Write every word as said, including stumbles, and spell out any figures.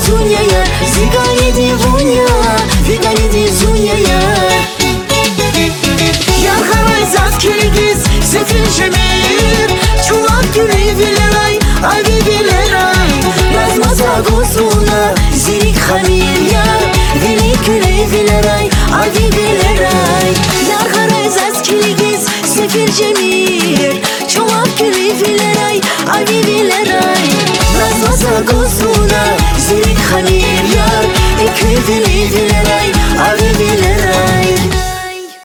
Зуняя, зигареди вуня, зигареди зуняя. Я харай заскелегиz, sefil jemir, çulak güreyi vileray, avi vileray. Yazmaza gozuna, zirik hamir ya, velik güreyi vileray, avi vileray. Ya haraj zaskelegiz, sefil jemir, çulak güreyi vileray, avi vileray. Yazmaza gozuna, zirik hamir ya, ekvi vileray, avi vileray.